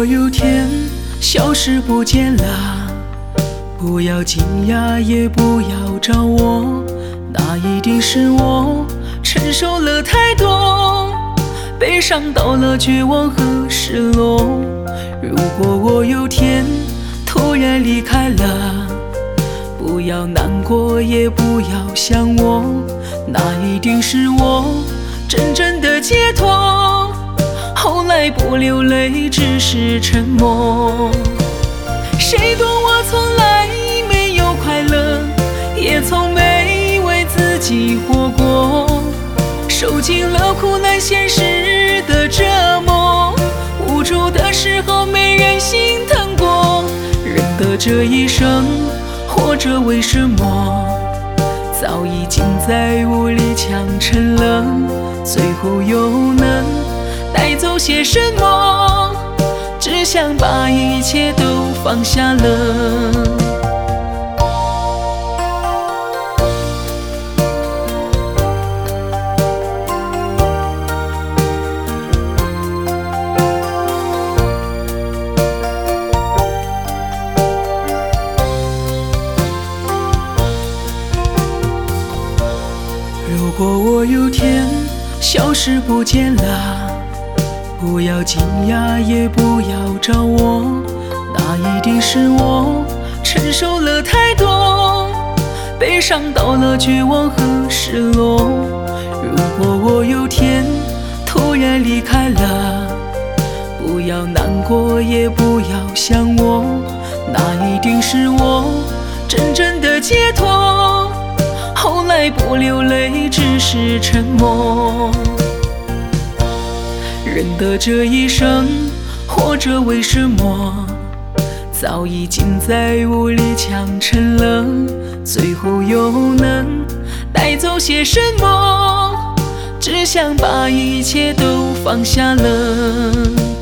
我有天消失不见了，不要惊讶，也不要找我，那一定是我承受了太多，悲伤到了绝望和失落。如果我有天突然离开了，不要难过，也不要想我，那一定是我真正的解脱。后来不流泪，只是沉默。谁懂我从来没有快乐，也从没为自己活过，受尽了苦难现实的折磨，无助的时候没人心疼过。人的这一生活着为什么，早已经在无力强撑了，最后又能带走些什么？只想把一切都放下了。如果我有天消失不见了，不要惊讶，也不要找我，那一定是我承受了太多，悲伤到了绝望和失落。如果我有天突然离开了，不要难过，也不要想我，那一定是我真正的解脱。后来不流泪，只是沉默。人的这一生活着为什么，早已经在无力强撑了，最后又能带走些什么？只想把一切都放下了。